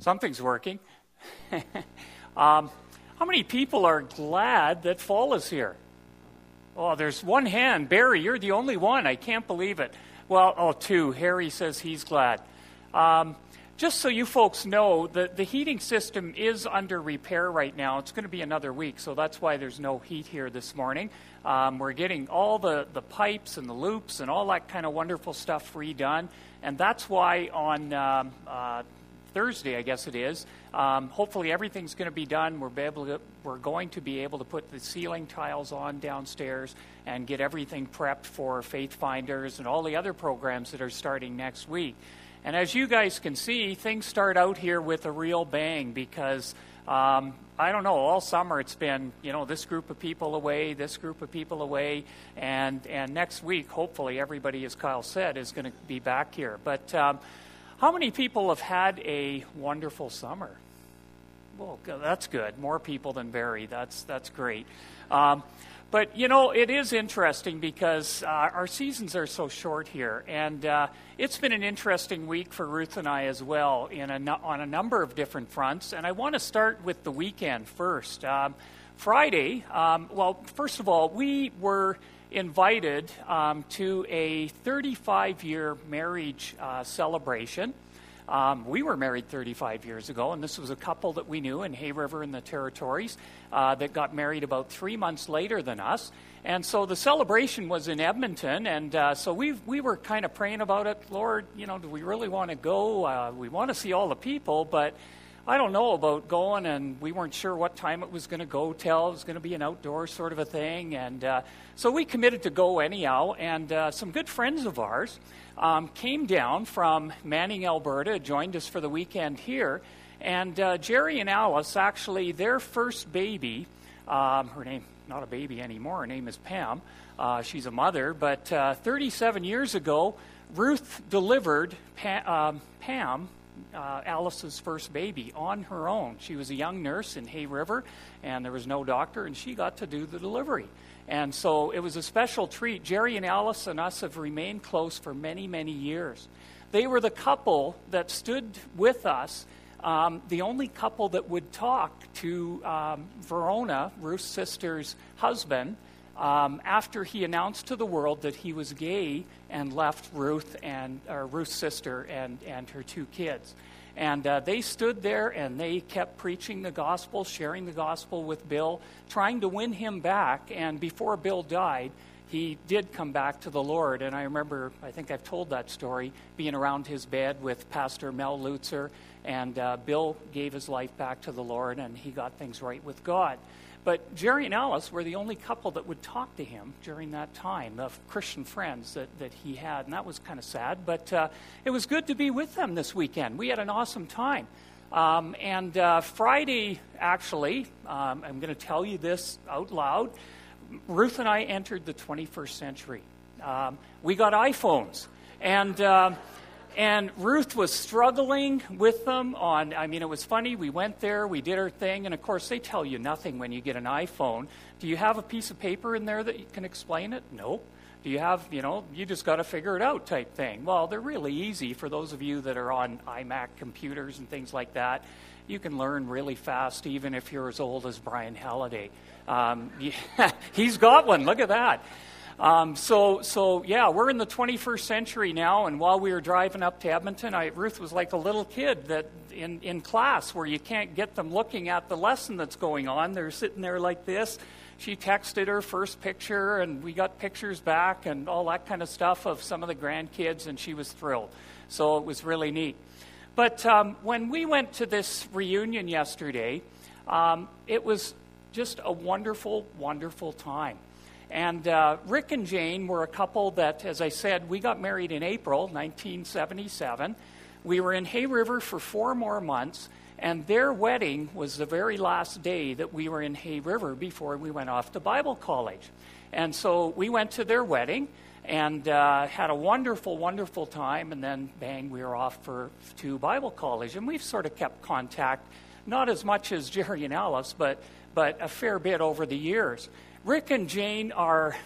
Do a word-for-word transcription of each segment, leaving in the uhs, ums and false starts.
Something's working. um, how many people are glad that fall is here? Oh, there's one hand. Barry, you're the only one. I can't believe it. Well, oh, two. Harry says he's glad. Um, just so you folks know, the, the heating system is under repair right now. It's going to be another week, so that's why there's no heat here this morning. Um, we're getting all the, the pipes and the loops and all that kind of wonderful stuff redone, and that's why on um, uh, Thursday, I guess it is, um, hopefully everything's going to be done. We're, be able to, we're going to be able to put the ceiling tiles on downstairs and get everything prepped for Faith Finders and all the other programs that are starting next week. And as you guys can see, things start out here with a real bang because, um, I don't know, all summer it's been, you know, this group of people away, this group of people away, and, and next week, hopefully everybody, as Kyle said, is going to be back here. But um, how many people have had a wonderful summer? Well, that's good. More people than Barry. That's, that's great. Um, But, you know, it is interesting because uh, our seasons are so short here. And uh, it's been an interesting week for Ruth and I as well in a no- on a number of different fronts. And I want to start with the weekend first. Um, Friday, um, well, first of all, we were invited um, to a thirty-five-year marriage uh, celebration. Um, we were married thirty-five years ago, and this was a couple that we knew in Hay River in the Territories uh, that got married about three months later than us. And so the celebration was in Edmonton, and uh, so we we were kind of praying about it. Lord, you know, do we really want to go? Uh, we want to see all the people, but I don't know about going, and we weren't sure what time it was going to go till. It was going to be an outdoor sort of a thing, and uh, so we committed to go anyhow, and uh, some good friends of ours Um, came down from Manning, Alberta, joined us for the weekend here. And uh, Jerry and Alice, actually, their first baby, um, her name, not a baby anymore, her name is Pam. Uh, she's a mother. But uh, thirty-seven years ago, Ruth delivered pa- um, Pam, uh, Alice's first baby, on her own. She was a young nurse in Hay River, and there was no doctor, and she got to do the delivery. And so it was a special treat. Jerry and Alice and us have remained close for many, many years. They were the couple that stood with us, um, the only couple that would talk to um, Verona, Ruth's sister's husband, um, after he announced to the world that he was gay and left Ruth and uh, Ruth's sister and, and her two kids. And uh, they stood there and they kept preaching the gospel, sharing the gospel with Bill, trying to win him back. And before Bill died, he did come back to the Lord. And I remember, I think I've told that story, being around his bed with Pastor Mel Lutzer. And uh, Bill gave his life back to the Lord, and he got things right with God. But Jerry and Alice were the only couple that would talk to him during that time, of Christian friends that, that he had, and that was kind of sad. But uh, it was good to be with them this weekend. We had an awesome time. Um, and uh, Friday, actually, um, I'm going to tell you this out loud, Ruth and I entered the twenty-first century. Um, we got iPhones. And... Uh, And Ruth was struggling with them on, I mean, it was funny. We went there, we did our thing, and of course, they tell you nothing when you get an iPhone. Do you have a piece of paper in there that you can explain it? No. Do you have, you know, you just got to figure it out type thing. Well, they're really easy for those of you that are on iMac computers and things like that. You can learn really fast, even if you're as old as Brian Halliday. Um, yeah, he's got one. Look at that. Um, so, so yeah, we're in the twenty-first century now, and while we were driving up to Edmonton, I, Ruth was like a little kid that in, in class where you can't get them looking at the lesson that's going on. They're sitting there like this. She texted her first picture, and we got pictures back and all that kind of stuff of some of the grandkids, and she was thrilled. So it was really neat. But um, when we went to this reunion yesterday, um, it was just a wonderful, wonderful time. And uh, Rick and Jane were a couple that, as I said, we got married in April nineteen seventy-seven. We were in Hay River for four more months, and their wedding was the very last day that we were in Hay River before we went off to Bible college. And so we went to their wedding and uh, had a wonderful, wonderful time, and then, bang, we were off for to Bible college. And we've sort of kept contact, not as much as Jerry and Alice, but, but a fair bit over the years. Rick and Jane are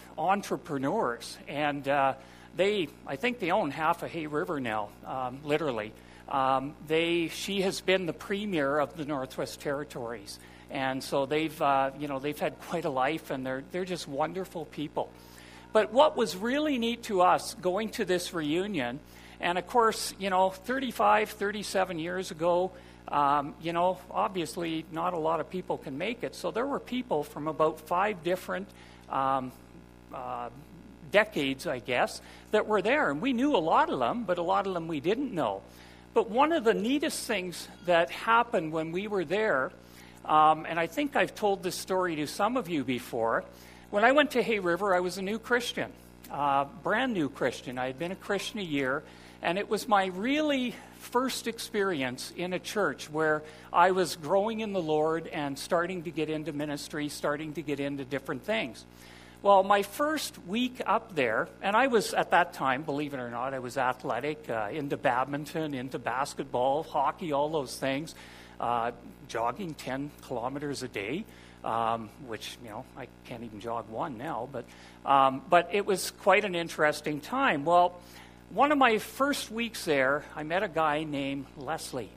entrepreneurs, and uh, they, I think they own half of Hay River now, um, literally. Um, they, she has been the premier of the Northwest Territories, and so they've, uh, you know, they've had quite a life, and they're they're just wonderful people. But what was really neat to us going to this reunion, and of course, you know, thirty-five, thirty-seven years ago, um, you know, obviously not a lot of people can make it. So there were people from about five different um, uh, decades, I guess, that were there, and we knew a lot of them, but a lot of them we didn't know. But one of the neatest things that happened when we were there, um, and I think I've told this story to some of you before, when I went to Hay River, I was a new Christian, uh, brand new Christian. I had been a Christian a year, and it was my really first experience in a church where I was growing in the Lord and starting to get into ministry, starting to get into different things. Well, my first week up there, and I was at that time, believe it or not, I was athletic, uh, into badminton, into basketball, hockey, all those things, uh, jogging ten kilometers a day, um, which, you know, I can't even jog one now, but um, but it was quite an interesting time. Well, one of my first weeks there, I met a guy named Leslie.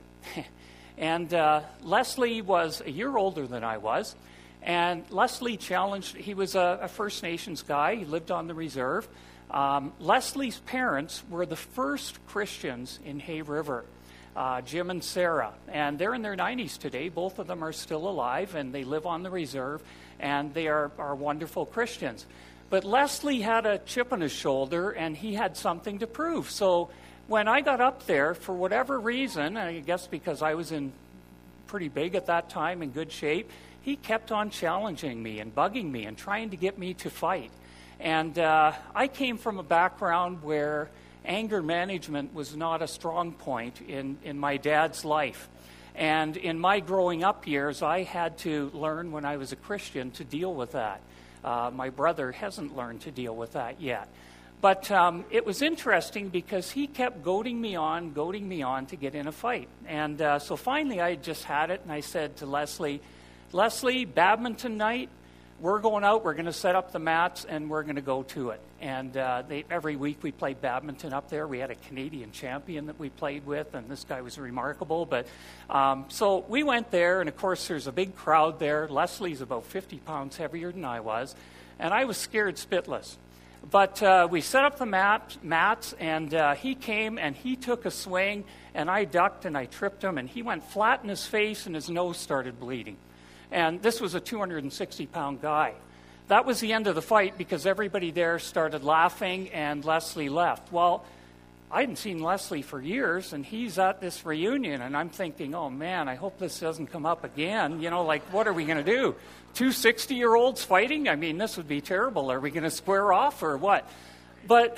and uh, Leslie was a year older than I was. And Leslie challenged, he was a, a First Nations guy, he lived on the reserve. Um, Leslie's parents were the first Christians in Hay River, uh, Jim and Sarah. And they're in their nineties today. Both of them are still alive, and they live on the reserve, and they are, are wonderful Christians. But Leslie had a chip on his shoulder, and he had something to prove. So when I got up there, for whatever reason, I guess because I was in pretty big at that time, in good shape, he kept on challenging me and bugging me and trying to get me to fight. And uh, I came from a background where anger management was not a strong point in, in my dad's life. And in my growing up years, I had to learn when I was a Christian to deal with that. Uh, my brother hasn't learned to deal with that yet. But um, it was interesting because he kept goading me on, goading me on to get in a fight. And uh, so finally I just had it, and I said to Leslie, Leslie, badminton night, we're going out, we're going to set up the mats, and we're going to go to it. And uh, they, every week we played badminton up there. We had a Canadian champion that we played with, and this guy was remarkable. But um, so we went there, and of course there's a big crowd there. Leslie's about fifty pounds heavier than I was, and I was scared spitless. But uh, we set up the mat, mats, and uh, he came, and he took a swing, and I ducked, and I tripped him, and he went flat in his face, and his nose started bleeding. And this was a two hundred sixty pound guy. That was the end of the fight because everybody there started laughing and Leslie left. Well, I hadn't seen Leslie for years, and he's at this reunion, and I'm thinking, oh man, I hope this doesn't come up again. You know, like, what are we going to do? Two sixty-year-olds fighting? I mean, this would be terrible. Are we going to square off or what? But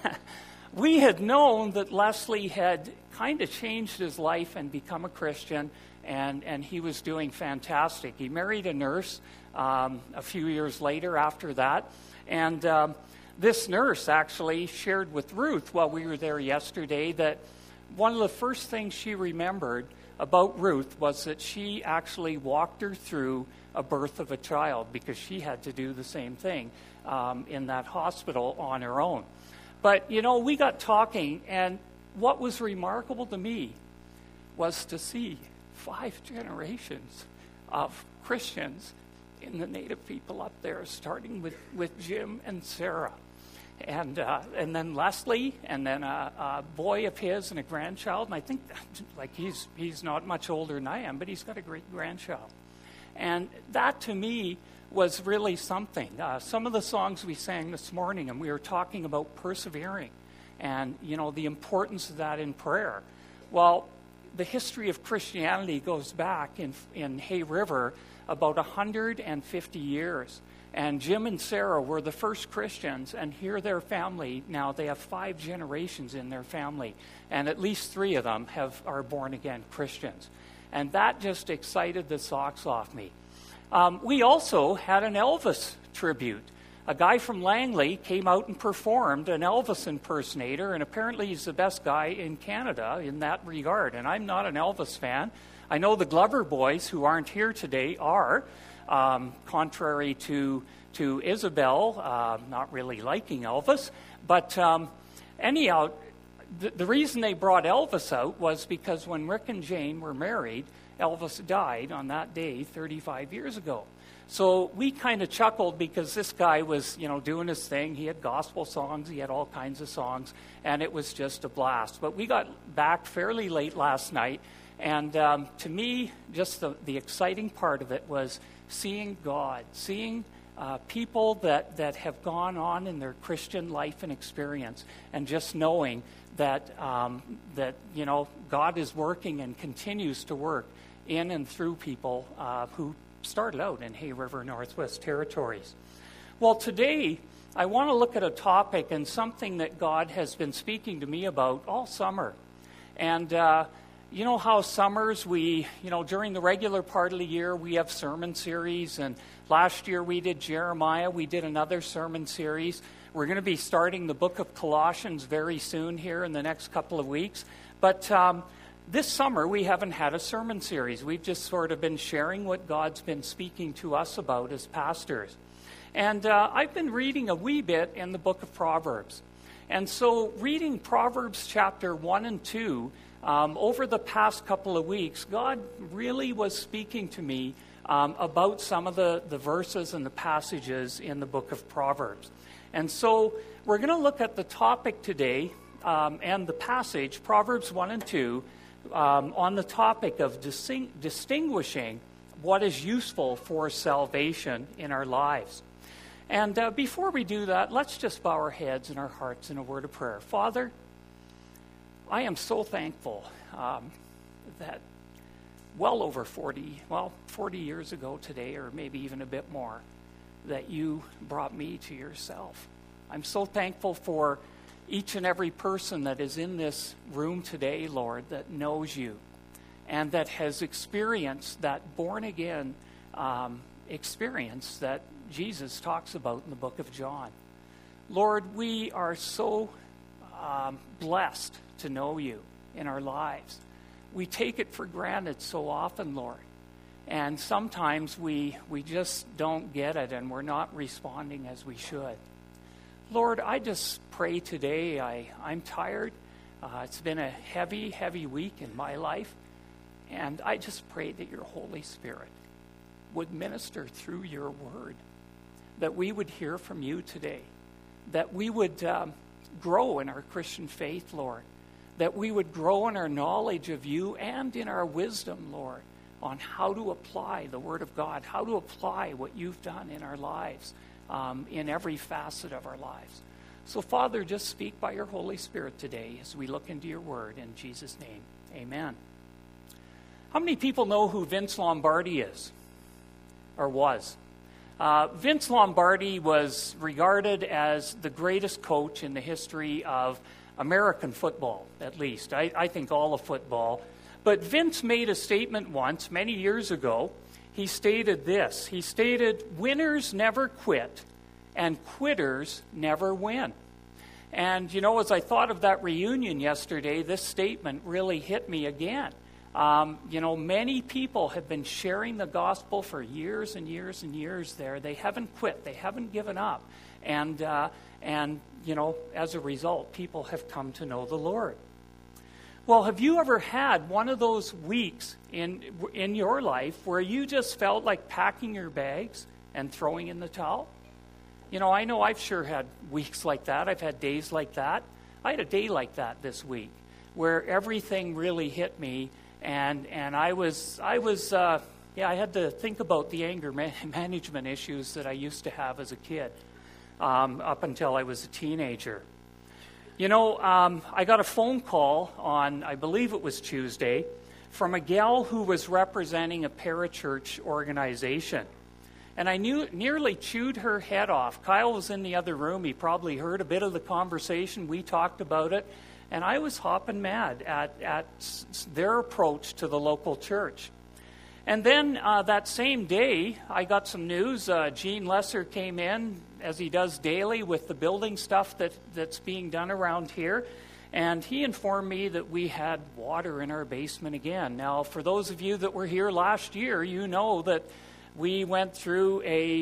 we had known that Leslie had kind of changed his life and become a Christian, and, and he was doing fantastic. He married a nurse um, a few years later after that, and um, this nurse actually shared with Ruth while we were there yesterday that one of the first things she remembered about Ruth was that she actually walked her through a birth of a child because she had to do the same thing um, in that hospital on her own. But, you know, we got talking, and what was remarkable to me was to see five generations of Christians in the Native people up there, starting with, with Jim and Sarah. And uh, and then Leslie, and then a, a boy of his and a grandchild. And I think, like, he's he's not much older than I am, but he's got a great grandchild. And that, to me, was really something. Uh, some of the songs we sang this morning, and we were talking about persevering and, you know, the importance of that in prayer. Well, the history of Christianity goes back in in Hay River about one hundred fifty years. And Jim and Sarah were the first Christians, and here their family, now they have five generations in their family, and at least three of them have are born-again Christians. And that just excited the socks off me. Um, we also had an Elvis tribute. A guy from Langley came out and performed an Elvis impersonator, and apparently he's the best guy in Canada in that regard. And I'm not an Elvis fan. I know the Glover boys, who aren't here today, are. Um, contrary to to Isabel, uh, not really liking Elvis. But um, anyhow, the, the reason they brought Elvis out was because when Rick and Jane were married, Elvis died on that day thirty-five years ago. So we kind of chuckled because this guy was, you know, doing his thing. He had gospel songs. He had all kinds of songs, and it was just a blast. But we got back fairly late last night, and um, to me, just the, the exciting part of it was seeing God, seeing uh, people that, that have gone on in their Christian life and experience, and just knowing that, um, that you know, God is working and continues to work in and through people uh, who started out in Hay River Northwest Territories. Well, today I want to look at a topic and something that God has been speaking to me about all summer. And uh, you know how summers we, you know, during the regular part of the year we have sermon series, and last year we did Jeremiah, we did another sermon series. We're going to be starting the book of Colossians very soon here in the next couple of weeks. But um, this summer, we haven't had a sermon series. We've just sort of been sharing what God's been speaking to us about as pastors. And uh, I've been reading a wee bit in the book of Proverbs. And so reading Proverbs chapter one and two, um, over the past couple of weeks, God really was speaking to me um, about some of the, the verses and the passages in the book of Proverbs. And so we're going to look at the topic today um, and the passage, Proverbs one and two, Um, on the topic of disting- distinguishing what is useful for salvation in our lives. And uh, before we do that, let's just bow our heads and our hearts in a word of prayer. Father, I am so thankful um, that well over forty, well, forty years ago today, or maybe even a bit more, that you brought me to yourself. I'm so thankful for each and every person that is in this room today, Lord, that knows you and that has experienced that born-again um, experience that Jesus talks about in the book of John. Lord, we are so um, blessed to know you in our lives. We take it for granted so often, Lord, and sometimes we, we just don't get it and we're not responding as we should. Lord, I just pray today, I, I'm tired. Uh, it's been a heavy, heavy week in my life. And I just pray that your Holy Spirit would minister through your word, that we would hear from you today, that we would um, grow in our Christian faith, Lord, that we would grow in our knowledge of you and in our wisdom, Lord, on how to apply the word of God, how to apply what you've done in our lives. Um, in every facet of our lives. So, Father, just speak by your Holy Spirit today as we look into your word. In Jesus' name, amen. How many people know who Vince Lombardi is, or was? Uh, Vince Lombardi was regarded as the greatest coach in the history of American football, at least. I, I think all of football. But Vince made a statement once, many years ago. He stated this. He stated, winners never quit and quitters never win. And, you know, as I thought of that reunion yesterday, this statement really hit me again. Um, you know, many people have been sharing the gospel for years and years and years there. They haven't quit. They haven't given up. And, uh, and you know, as a result, people have come to know the Lord. Well, have you ever had one of those weeks in in your life where you just felt like packing your bags and throwing in the towel? You know, I know I've sure had weeks like that. I've had days like that. I had a day like that this week where everything really hit me, and and I was I was uh, yeah I had to think about the anger man- management issues that I used to have as a kid um, up until I was a teenager. You know, um, I got a phone call on, I believe it was Tuesday, from a gal who was representing a parachurch organization. And I knew, nearly chewed her head off. Kyle was in the other room. He probably heard a bit of the conversation. We talked about it. And I was hopping mad at, at their approach to the local church. And then uh, that same day, I got some news. Uh, Gene Lesser came in, as he does daily, with the building stuff that, that's being done around here. And he informed me that we had water in our basement again. Now, for those of you that were here last year, you know that we went through a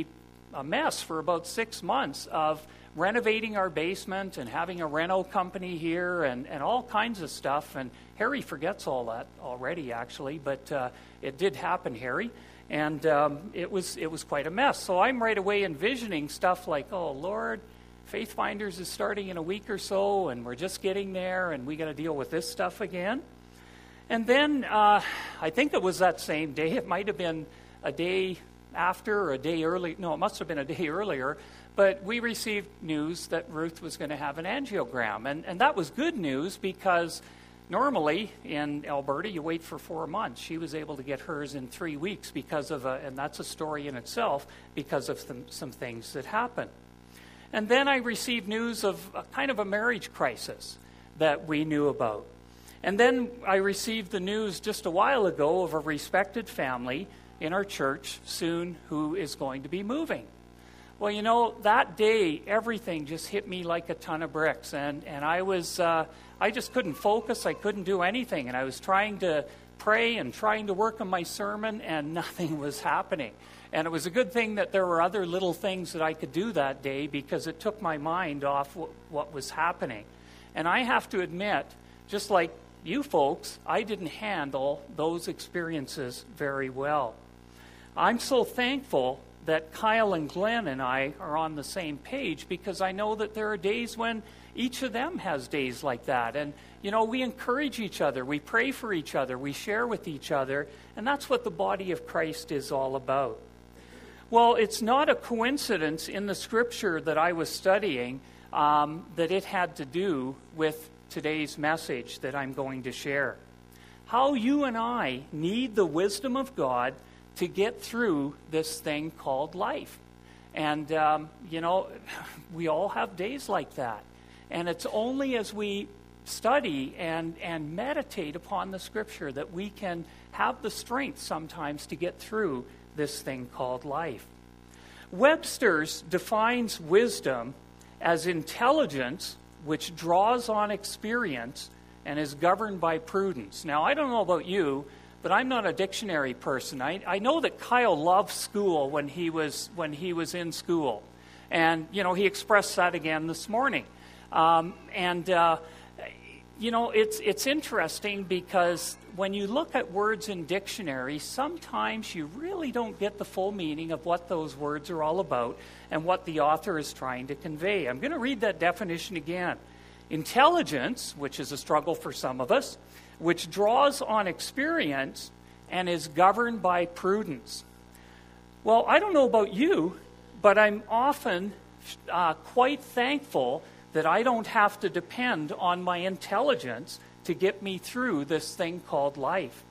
a mess for about six months of renovating our basement and having a reno company here and, and all kinds of stuff. And Harry forgets all that already, actually, but uh, it did happen, Harry. And um, it was it was quite a mess. So I'm right away envisioning stuff like, oh, Lord, Faith Finders is starting in a week or so, and we're just getting there, and we got to deal with this stuff again. And then uh, I think it was that same day. It might have been a day after or a day early. No, it must have been a day earlier. But we received news that Ruth was going to have an angiogram. And, and that was good news because normally in Alberta, you wait for four months. She was able to get hers in three weeks because of, a, and that's a story in itself, because of some, some things that happened. And then I received news of a kind of a marriage crisis that we knew about. And then I received the news just a while ago of a respected family in our church soon who is going to be moving. Well, you know, that day, everything just hit me like a ton of bricks. And, and I was, uh, I just couldn't focus. I couldn't do anything. And I was trying to pray and trying to work on my sermon, and nothing was happening. And it was a good thing that there were other little things that I could do that day, because it took my mind off w- what was happening. And I have to admit, just like you folks, I didn't handle those experiences very well. I'm so thankful that Kyle and Glenn and I are on the same page, because I know that there are days when each of them has days like that. And, you know, we encourage each other, we pray for each other, we share with each other, and that's what the body of Christ is all about. Well, it's not a coincidence in the scripture that I was studying um, that it had to do with today's message that I'm going to share. How you and I need the wisdom of God to get through this thing called life. And, um, you know, we all have days like that. And it's only as we study and, and meditate upon the scripture that we can have the strength sometimes to get through this thing called life. Webster's defines wisdom as intelligence which draws on experience and is governed by prudence. Now, I don't know about you, but I'm not a dictionary person. I, I know that Kyle loved school when he was when he was in school. And, you know, he expressed that again this morning. Um, and, uh, you know, it's it's interesting because when you look at words in dictionaries, sometimes you really don't get the full meaning of what those words are all about and what the author is trying to convey. I'm going to read that definition again. Intelligence, which is a struggle for some of us, which draws on experience and is governed by prudence. Well, I don't know about you, but I'm often uh, quite thankful that I don't have to depend on my intelligence to get me through this thing called life.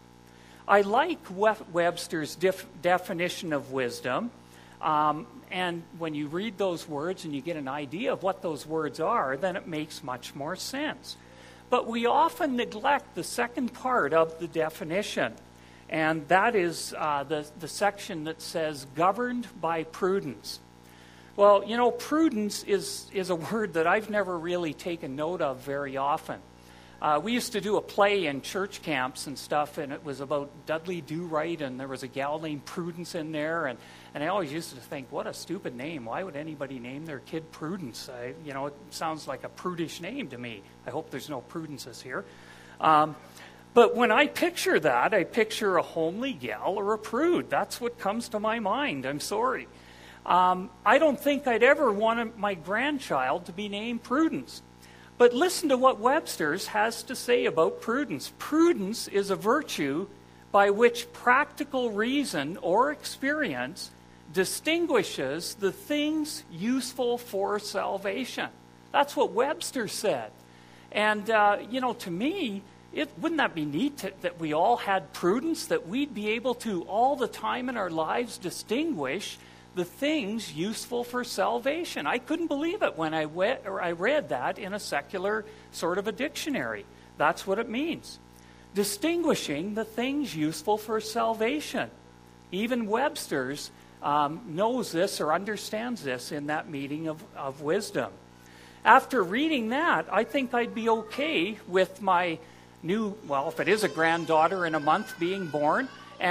I like Webster's def- definition of wisdom, um, and when you read those words and you get an idea of what those words are, then it makes much more sense. But we often neglect the second part of the definition, and that is uh, the, the section that says governed by prudence. Well, you know, prudence is, is a word that I've never really taken note of very often. Uh, we used to do a play in church camps and stuff, and it was about Dudley Do-Right, and there was a gal named Prudence in there, and, and I always used to think, what a stupid name. Why would anybody name their kid Prudence? I, you know, it sounds like a prudish name to me. I hope there's no Prudences here. Um, but when I picture that, I picture a homely gal or a prude. That's what comes to my mind. I'm sorry. Um, I don't think I'd ever want my grandchild to be named Prudence. But listen to what Webster's has to say about prudence. Prudence is a virtue by which practical reason or experience distinguishes the things useful for salvation. That's what Webster said. And, uh, you know, to me, it, wouldn't that be neat to, that we all had prudence, that we'd be able to all the time in our lives distinguish the things useful for salvation. I couldn't believe it when I, went, or I read that in a secular sort of a dictionary. That's what it means. Distinguishing the things useful for salvation. Even Webster's um, knows this or understands this in that meaning of, of wisdom. After reading that, I think I'd be okay with my new, well, if it is a granddaughter in a month being born, and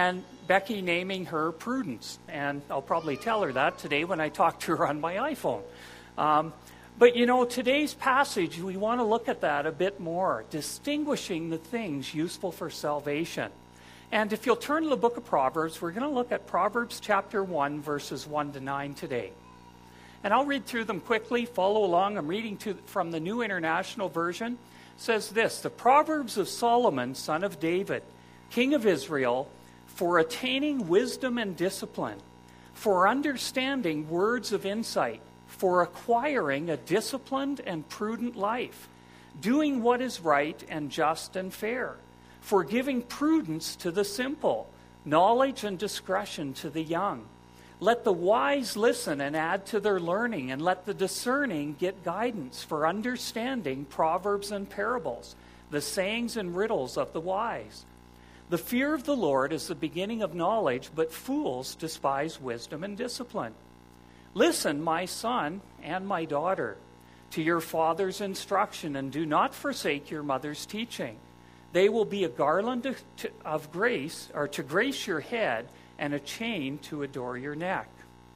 Becky naming her Prudence, and I'll probably tell her that today when I talk to her on my iPhone. Um, but, you know, today's passage, we want to look at that a bit more, distinguishing the things useful for salvation. And if you'll turn to the book of Proverbs, we're going to look at Proverbs chapter one, verses one to nine today. And I'll read through them quickly. Follow along. I'm reading to, from the New International Version. It says this, "The Proverbs of Solomon, son of David, king of Israel, for attaining wisdom and discipline, for understanding words of insight, for acquiring a disciplined and prudent life, doing what is right and just and fair, for giving prudence to the simple, knowledge and discretion to the young. Let the wise listen and add to their learning, and let the discerning get guidance for understanding proverbs and parables, the sayings and riddles of the wise. The fear of the Lord is the beginning of knowledge, but fools despise wisdom and discipline. Listen, my son and my daughter, to your father's instruction, and do not forsake your mother's teaching. They will be a garland of, to, of grace, or to grace your head, and a chain to adore your neck."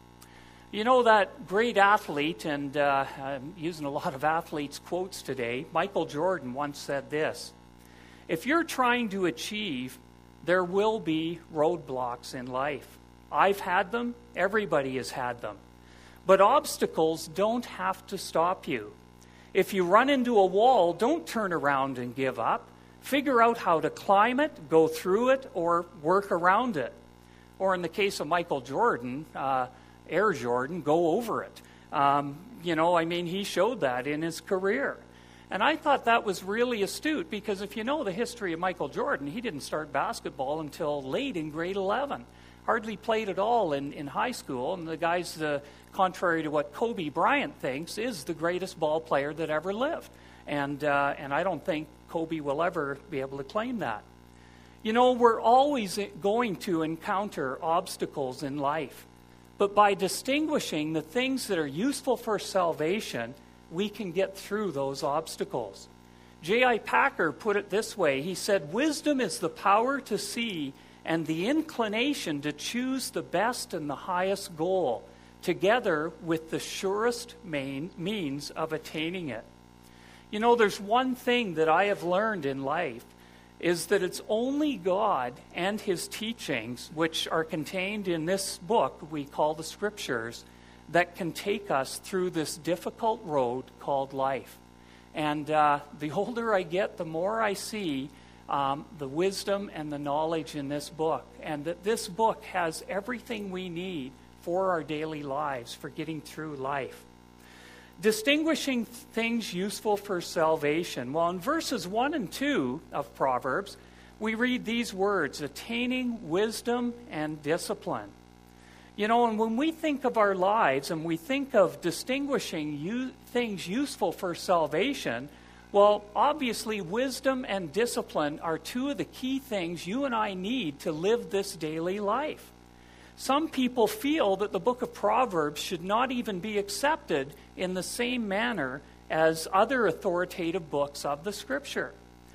You know that great athlete, and uh, I'm using a lot of athletes' quotes today, Michael Jordan once said this, "If you're trying to achieve, there will be roadblocks in life. I've had them, everybody has had them. But obstacles don't have to stop you. If you run into a wall, don't turn around and give up. Figure out how to climb it, go through it, or work around it." Or in the case of Michael Jordan, uh, Air Jordan, go over it. Um, you know, I mean, he showed that in his career. And I thought that was really astute, because if you know the history of Michael Jordan, he didn't start basketball until late in grade eleven. Hardly played at all in, in high school. And the guy's, uh, contrary to what Kobe Bryant thinks, is the greatest ball player that ever lived. And, uh, and I don't think Kobe will ever be able to claim that. You know, we're always going to encounter obstacles in life. But by distinguishing the things that are useful for salvation, we can get through those obstacles. J I Packer put it this way. He said, "Wisdom is the power to see and the inclination to choose the best and the highest goal, together with the surest main means of attaining it." You know, there's one thing that I have learned in life, is that it's only God and his teachings, which are contained in this book we call the Scriptures, that can take us through this difficult road called life. And uh, the older I get, the more I see um, the wisdom and the knowledge in this book, and that this book has everything we need for our daily lives, for getting through life. Distinguishing things useful for salvation. Well, in verses one and two of Proverbs, we read these words, attaining wisdom and discipline. You know, and when we think of our lives and we think of distinguishing u- things useful for salvation, well, obviously wisdom and discipline are two of the key things you and I need to live this daily life. Some people feel that the book of Proverbs should not even be accepted in the same manner as other authoritative books of the Scripture.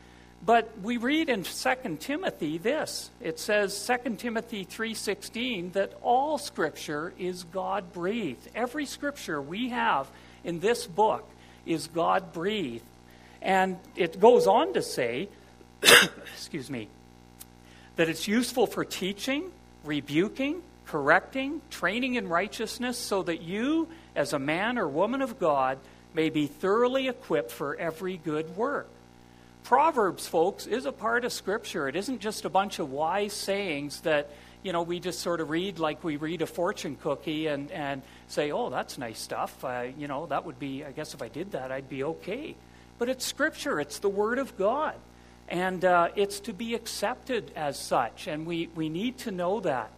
But we read in Second Timothy this. It says, Second Timothy three sixteen, that all Scripture is God-breathed. Every Scripture we have in this book is God-breathed. And it goes on to say, excuse me, that it's useful for teaching, rebuking, correcting, training in righteousness, so that you, as a man or woman of God, may be thoroughly equipped for every good work. Proverbs, folks, is a part of Scripture. It isn't just a bunch of wise sayings that, you know, we just sort of read like we read a fortune cookie and, and say, oh, that's nice stuff. Uh, you know, that would be, I guess if I did that, I'd be okay. But it's Scripture. It's the Word of God. And uh, it's to be accepted as such. And we, we need to know that.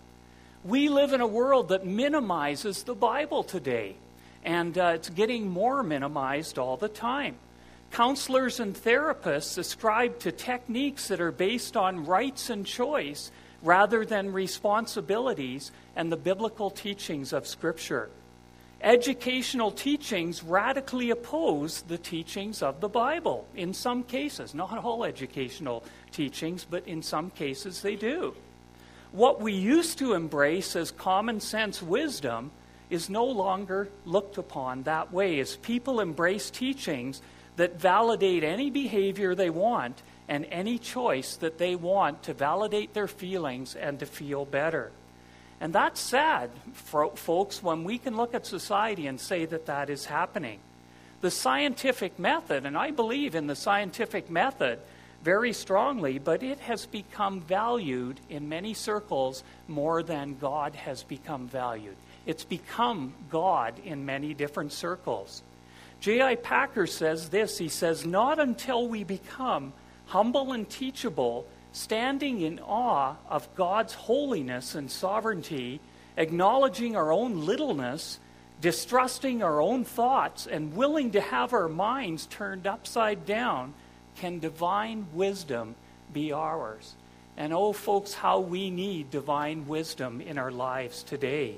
We live in a world that minimizes the Bible today. And uh, it's getting more minimized all the time. Counselors and therapists ascribe to techniques that are based on rights and choice rather than responsibilities and the biblical teachings of Scripture. Educational teachings radically oppose the teachings of the Bible in some cases. Not all educational teachings, but in some cases they do. What we used to embrace as common sense wisdom is no longer looked upon that way, as people embrace teachings that validate any behavior they want and any choice that they want to validate their feelings and to feel better. And that's sad, folks, when we can look at society and say that that is happening. The scientific method, and I believe in the scientific method very strongly, but it has become valued in many circles more than God has become valued. It's become God in many different circles. J I Packer says this, he says, "Not until we become humble and teachable, standing in awe of God's holiness and sovereignty, acknowledging our own littleness, distrusting our own thoughts, and willing to have our minds turned upside down, can divine wisdom be ours." And oh, folks, how we need divine wisdom in our lives today.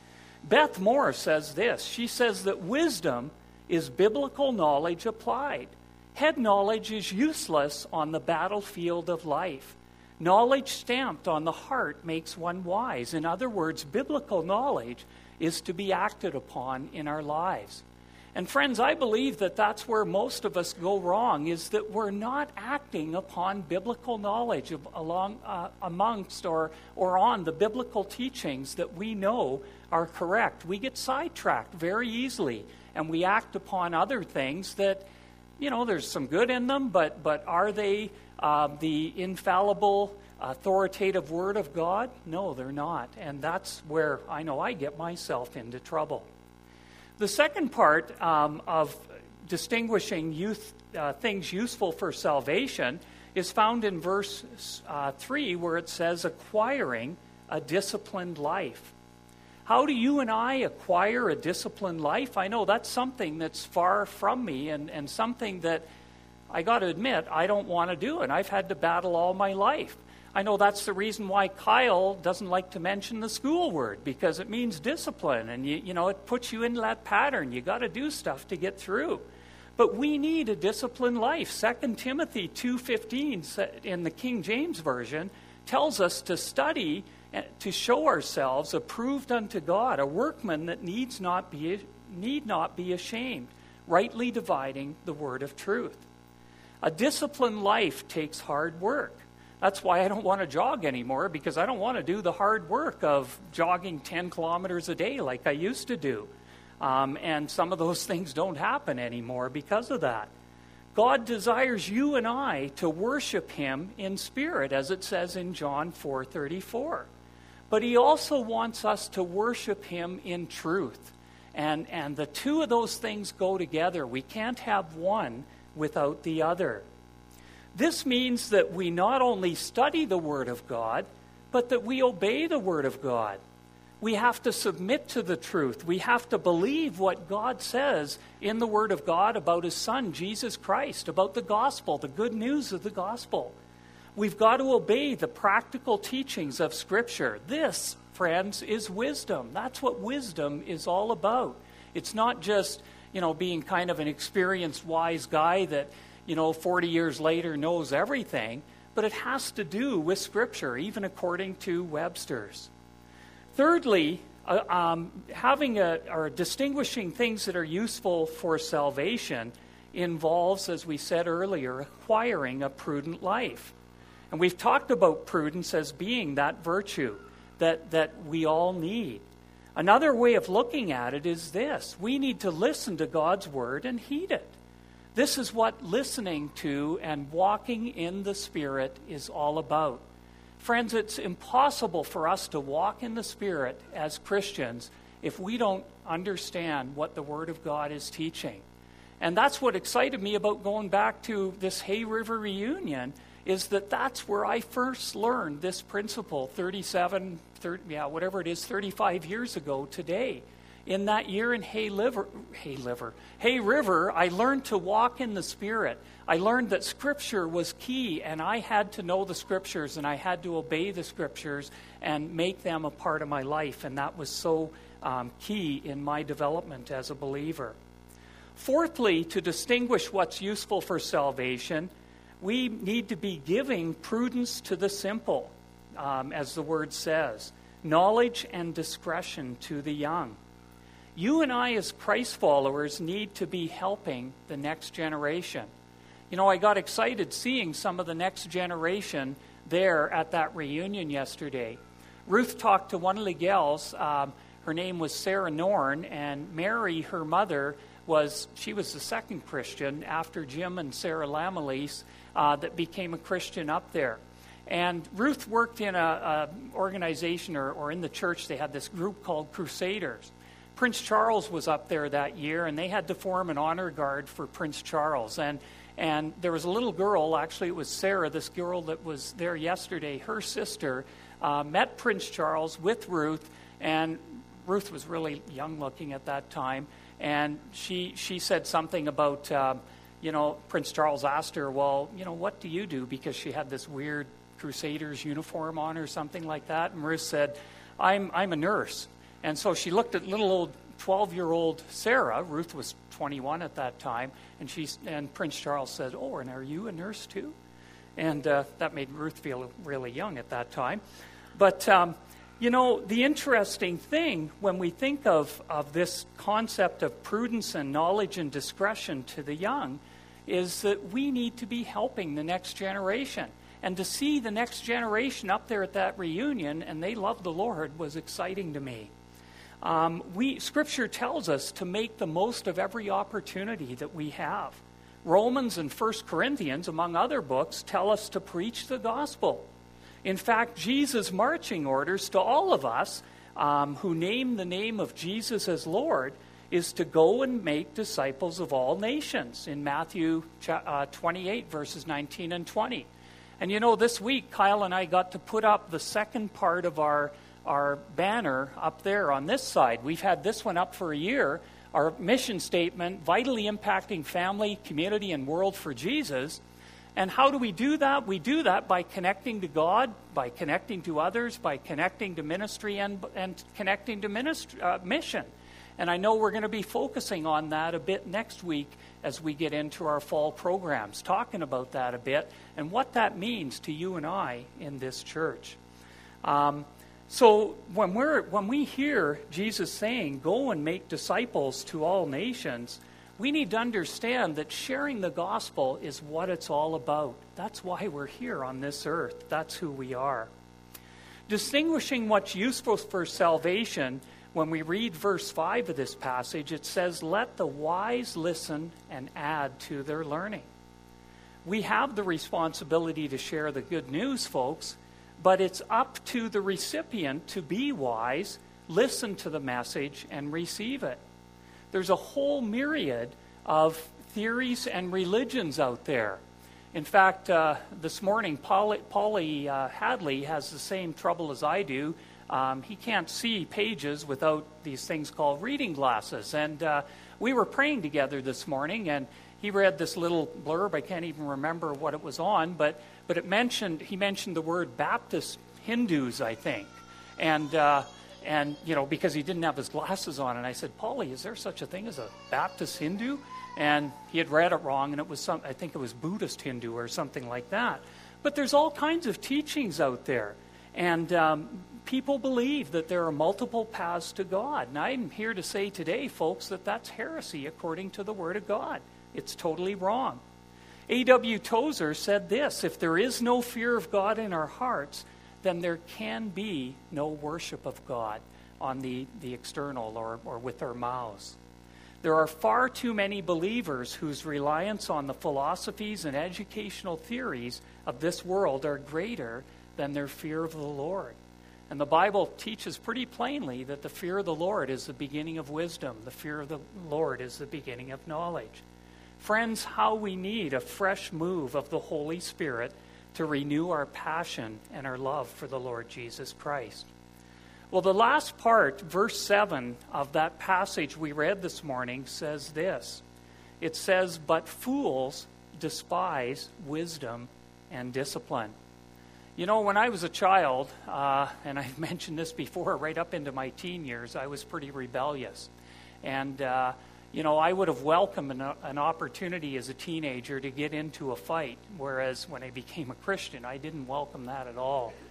Beth Moore says this. She says that wisdom is biblical knowledge applied. Head knowledge is useless on the battlefield of life. Knowledge stamped on the heart makes one wise. In other words, biblical knowledge is to be acted upon in our lives. And friends, I believe that that's where most of us go wrong, is that we're not acting upon biblical knowledge of, along uh, amongst or, or on the biblical teachings that we know are correct. We get sidetracked very easily, and we act upon other things that, you know, there's some good in them, but, but are they uh, the infallible, authoritative Word of God? No, they're not. And that's where I know I get myself into trouble. The second part um, of distinguishing youth, uh, things useful for salvation is found in verse uh, three, where it says, acquiring a disciplined life. How do you and I acquire a disciplined life? I know that's something that's far from me, and, and something that I got to admit I don't want to do, and I've had to battle all my life. I know that's the reason why Kyle doesn't like to mention the school word, because it means discipline, and you, you know it puts you into that pattern. You got to do stuff to get through. But we need a disciplined life. Second Timothy two fifteen in the King James Version tells us to study to show ourselves approved unto God, a workman that needs not be need not be ashamed, rightly dividing the word of truth. A disciplined life takes hard work. That's why I don't want to jog anymore, because I don't want to do the hard work of jogging ten kilometers a day like I used to do. Um, and some of those things don't happen anymore because of that. God desires you and I to worship Him in spirit, as it says in John four thirty-four. But He also wants us to worship Him in truth. And, and the two of those things go together. We can't have one without the other. This means that we not only study the Word of God, but that we obey the Word of God. We have to submit to the truth. We have to believe what God says in the Word of God about His Son, Jesus Christ, about the gospel, the good news of the gospel. We've got to obey the practical teachings of Scripture. This, friends, is wisdom. That's what wisdom is all about. It's not just, you know, being kind of an experienced, wise guy that, you know, forty years later knows everything, but it has to do with Scripture, even according to Webster's. Thirdly, uh, um, having a, or distinguishing things that are useful for salvation involves, as we said earlier, acquiring a prudent life. And we've talked about prudence as being that virtue that, that we all need. Another way of looking at it is this: we need to listen to God's Word and heed it. This is what listening to and walking in the Spirit is all about. Friends, it's impossible for us to walk in the Spirit as Christians if we don't understand what the Word of God is teaching. And that's what excited me about going back to this Hay River reunion, is that that's where I first learned this principle thirty-seven, thirty, yeah, whatever it is, thirty-five years ago today. In that year in Hay River, Hay River, Hay River, I learned to walk in the Spirit. I learned that Scripture was key, and I had to know the Scriptures, and I had to obey the Scriptures and make them a part of my life, and that was so um, key in my development as a believer. Fourthly, to distinguish what's useful for salvation, we need to be giving prudence to the simple. um, as the word says, knowledge and discretion to the young. You and I, as Christ followers, need to be helping the next generation. You know, I got excited seeing some of the next generation there at that reunion yesterday. Ruth talked to one of the gals. Um, her name was Sarah Norn, and Mary, her mother, was she was the second Christian after Jim and Sarah Lamalise uh, that became a Christian up there. And Ruth worked in a, a organization or, or in the church. They had this group called Crusaders. Prince Charles was up there that year, and they had to form an honor guard for Prince Charles. And and there was a little girl, actually it was Sarah, this girl that was there yesterday, her sister, uh, met Prince Charles with Ruth, and Ruth was really young looking at that time. And she she said something about, uh, you know, Prince Charles asked her, well, you know, what do you do? Because she had this weird Crusaders uniform on or something like that. And Ruth said, I'm I'm a nurse. And so she looked at little old twelve-year-old Sarah. Ruth was twenty-one at that time. And she and Prince Charles said, oh, and are you a nurse too? And uh, that made Ruth feel really young at that time. But, um, you know, the interesting thing when we think of, of this concept of prudence and knowledge and discretion to the young is that we need to be helping the next generation. And to see the next generation up there at that reunion, and they loved the Lord, was exciting to me. Um, we Scripture tells us to make the most of every opportunity that we have. Romans and First Corinthians, among other books, tell us to preach the gospel. In fact, Jesus' marching orders to all of us um, who name the name of Jesus as Lord is to go and make disciples of all nations in Matthew uh, twenty-eight, verses nineteen and twenty. And you know, this week, Kyle and I got to put up the second part of our our banner up there on this side. We've had this one up for a year. Our mission statement, vitally impacting family, community, and world for Jesus. And how do we do that? We do that by connecting to God, by connecting to others, by connecting to ministry and, and connecting to ministry, uh, mission. And I know we're going to be focusing on that a bit next week as we get into our fall programs, talking about that a bit and what that means to you and I in this church. Um, So when we're when we hear Jesus saying, go and make disciples to all nations, we need to understand that sharing the gospel is what it's all about. That's why we're here on this earth. That's who we are. Distinguishing what's useful for salvation, when we read verse five of this passage, it says, let the wise listen and add to their learning. We have the responsibility to share the good news, folks, but it's up to the recipient to be wise, listen to the message, and receive it. There's a whole myriad of theories and religions out there. In fact, uh, this morning, Polly, Polly uh, Hadley has the same trouble as I do. Um, he can't see pages without these things called reading glasses. And uh, we were praying together this morning, and he read this little blurb. I can't even remember what it was on, but but it mentioned he mentioned the word Baptist Hindus, I think, and uh, and you know because he didn't have his glasses on, and I said, Paulie, is there such a thing as a Baptist Hindu? And he had read it wrong, and it was some I think it was Buddhist Hindu or something like that. But there's all kinds of teachings out there, and um, people believe that there are multiple paths to God. And I'm here to say today, folks, that that's heresy according to the Word of God. It's totally wrong. A W Tozer said this, if there is no fear of God in our hearts, then there can be no worship of God on the, the external or, or with our mouths. There are far too many believers whose reliance on the philosophies and educational theories of this world are greater than their fear of the Lord. And the Bible teaches pretty plainly that the fear of the Lord is the beginning of wisdom. The fear of the Lord is the beginning of knowledge. Friends, how we need a fresh move of the Holy Spirit to renew our passion and our love for the Lord Jesus Christ. Well, the last part, verse seven of that passage we read this morning says this. It says, but fools despise wisdom and discipline. You know, when I was a child, uh, and I've mentioned this before, right up into my teen years, I was pretty rebellious. And, uh, you know, I would have welcomed an, an opportunity as a teenager to get into a fight, whereas when I became a Christian, I didn't welcome that at all.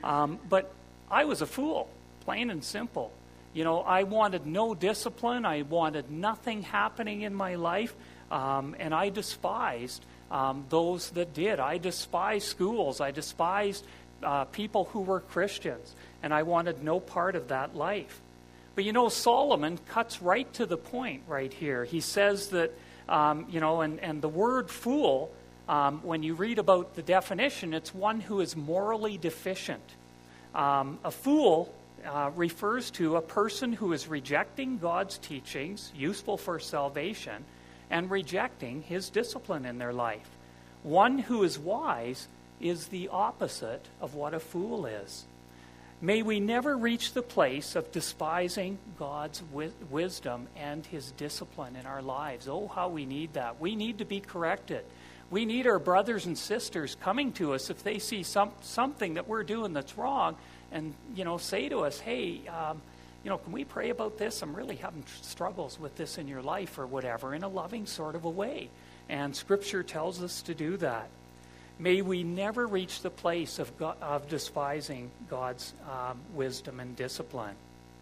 Um, but I was a fool, plain and simple. You know, I wanted no discipline. I wanted nothing happening in my life. Um, and I despised um, those that did. I despised schools. I despised uh, people who were Christians. And I wanted no part of that life. But you know, Solomon cuts right to the point right here. He says that, um, you know, and, and the word fool, um, when you read about the definition, it's one who is morally deficient. Um, a fool uh, refers to a person who is rejecting God's teachings, useful for salvation, and rejecting his discipline in their life. One who is wise is the opposite of what a fool is. May we never reach the place of despising God's wi- wisdom and his discipline in our lives. Oh, how we need that. We need to be corrected. We need our brothers and sisters coming to us if they see some, something that we're doing that's wrong and, you know, say to us, hey, um, you know, can we pray about this? I'm really having tr- struggles with this in your life or whatever, in a loving sort of a way. And Scripture tells us to do that. May we never reach the place of, God, of despising God's um, wisdom and discipline.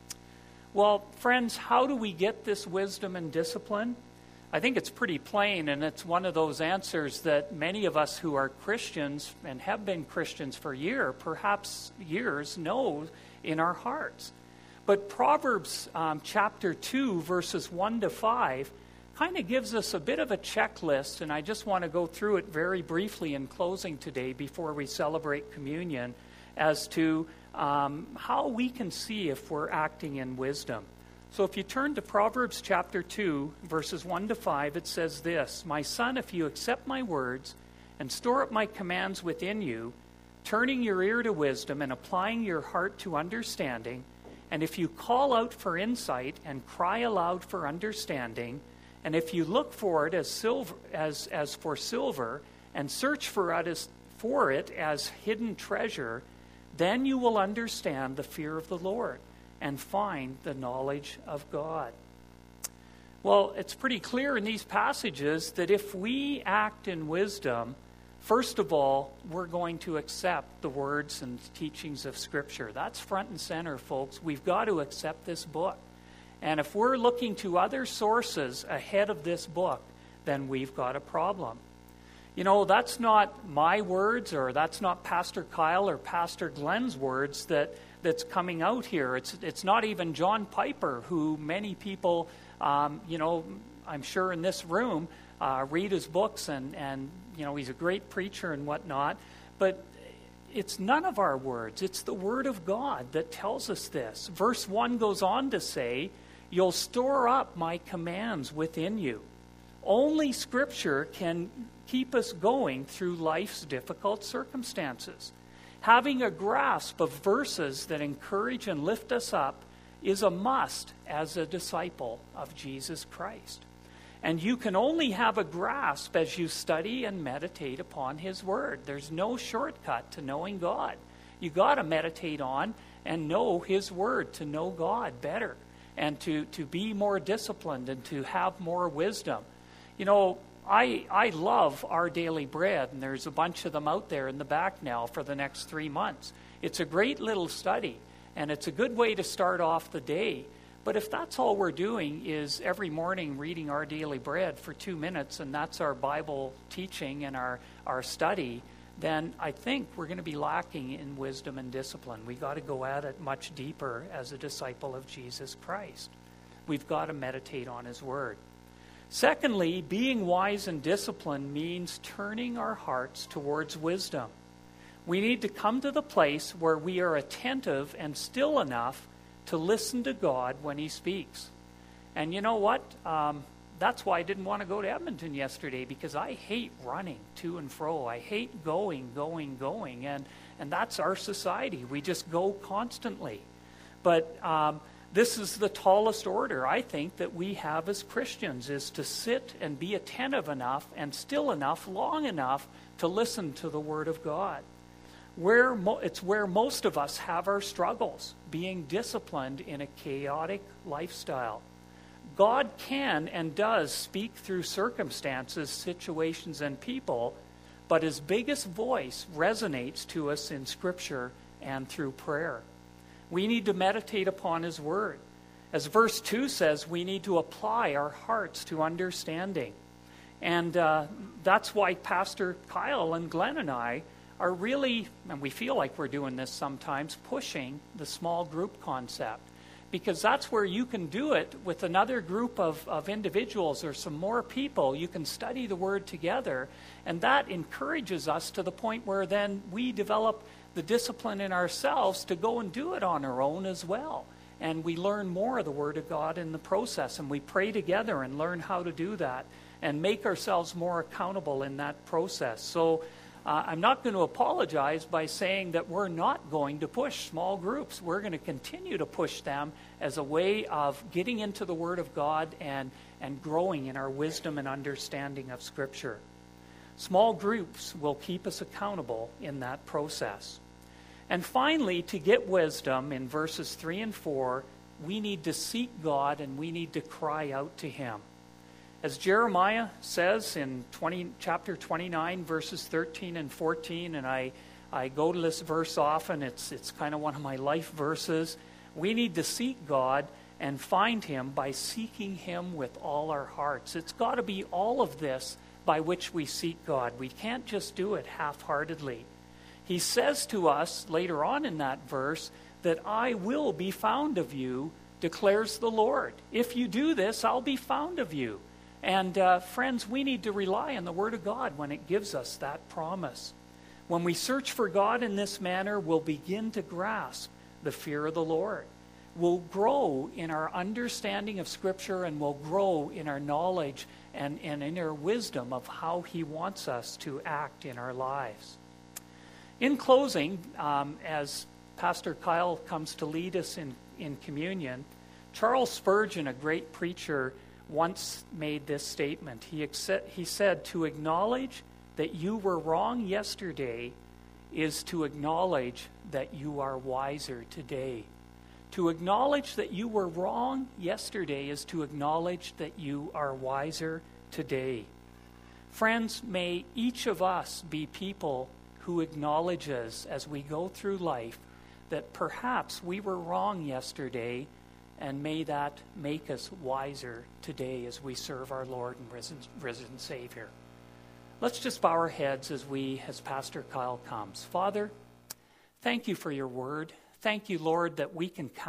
Well, friends, how do we get this wisdom and discipline? I think it's pretty plain, and it's one of those answers that many of us who are Christians and have been Christians for years, perhaps years, know in our hearts. But Proverbs um, chapter two, verses one to five, kind of gives us a bit of a checklist, and I just want to go through it very briefly in closing today before we celebrate communion as to um, how we can see if we're acting in wisdom. So if you turn to Proverbs chapter two, verses one to five, it says this, "My son, if you accept my words and store up my commands within you, turning your ear to wisdom and applying your heart to understanding, and if you call out for insight and cry aloud for understanding, and if you look for it as silver, as, as for silver, and search for it, as, for it as hidden treasure, then you will understand the fear of the Lord and find the knowledge of God." Well, it's pretty clear in these passages that if we act in wisdom, first of all, we're going to accept the words and teachings of Scripture. That's front and center, folks. We've got to accept this book. And if we're looking to other sources ahead of this book, then we've got a problem. You know, that's not my words, or that's not Pastor Kyle or Pastor Glenn's words that, that's coming out here. It's it's not even John Piper, who many people, um, you know, I'm sure in this room, uh, read his books, and, and, you know, he's a great preacher and whatnot. But it's none of our words. It's the Word of God that tells us this. Verse one goes on to say, "You'll store up my commands within you." Only Scripture can keep us going through life's difficult circumstances. Having a grasp of verses that encourage and lift us up is a must as a disciple of Jesus Christ. And you can only have a grasp as you study and meditate upon His Word. There's no shortcut to knowing God. You got to meditate on and know His Word to know God better, and to, to be more disciplined and to have more wisdom. You know, I I love Our Daily Bread, and there's a bunch of them out there in the back now for the next three months. It's a great little study, and it's a good way to start off the day. But if that's all we're doing is every morning reading Our Daily Bread for two minutes, and that's our Bible teaching and our, our study, then I think we're going to be lacking in wisdom and discipline. We've got to go at it much deeper as a disciple of Jesus Christ. We've got to meditate on His Word. Secondly, being wise and disciplined means turning our hearts towards wisdom. We need to come to the place where we are attentive and still enough to listen to God when He speaks. And you know what? Um, that's why I didn't want to go to Edmonton yesterday, because I hate running to and fro. I hate going, going, going. And, and that's our society. We just go constantly. But um, this is the tallest order, I think, that we have as Christians, is to sit and be attentive enough and still enough, long enough to listen to the Word of God. Where mo- it's where most of us have our struggles, being disciplined in a chaotic lifestyle. God can and does speak through circumstances, situations, and people, but His biggest voice resonates to us in Scripture and through prayer. We need to meditate upon his word. As verse two says, we need to apply our hearts to understanding. And uh, that's why Pastor Kyle and Glenn and I are really, and we feel like we're doing this sometimes, pushing the small group concept. Because that's where you can do it with another group of, of individuals or some more people. You can study the word together. And that encourages us to the point where then we develop the discipline in ourselves to go and do it on our own as well. And we learn more of the Word of God in the process. And we pray together and learn how to do that and make ourselves more accountable in that process. So uh, I'm not going to apologize by saying that we're not going to push small groups. We're going to continue to push them as a way of getting into the Word of God and, and growing in our wisdom and understanding of Scripture. Small groups will keep us accountable in that process. And finally, to get wisdom in verses three and four, we need to seek God and we need to cry out to him. As Jeremiah says in twenty, chapter twenty-nine, verses thirteen and fourteen, and I, I go to this verse often, it's, it's kind of one of my life verses, we need to seek God and find him by seeking him with all our hearts. It's got to be all of this by which we seek God. We can't just do it half-heartedly. He says to us later on in that verse that I will be found of you, declares the Lord. If you do this, I'll be found of you. And uh, friends, we need to rely on the Word of God when it gives us that promise. When we search for God in this manner, we'll begin to grasp the fear of the Lord. We'll grow in our understanding of Scripture and we'll grow in our knowledge and, and in our wisdom of how he wants us to act in our lives. In closing, um, as Pastor Kyle comes to lead us in, in communion, Charles Spurgeon, a great preacher, once made this statement. He, accept, he said, to acknowledge that you were wrong yesterday is to acknowledge that you are wiser today. To acknowledge that you were wrong yesterday is to acknowledge that you are wiser today. Friends, may each of us be people who acknowledges as we go through life that perhaps we were wrong yesterday, and may that make us wiser today as we serve our Lord and risen, risen Savior. Let's just bow our heads as we, as Pastor Kyle comes. Father, thank you for your word. Thank you, Lord, that we can count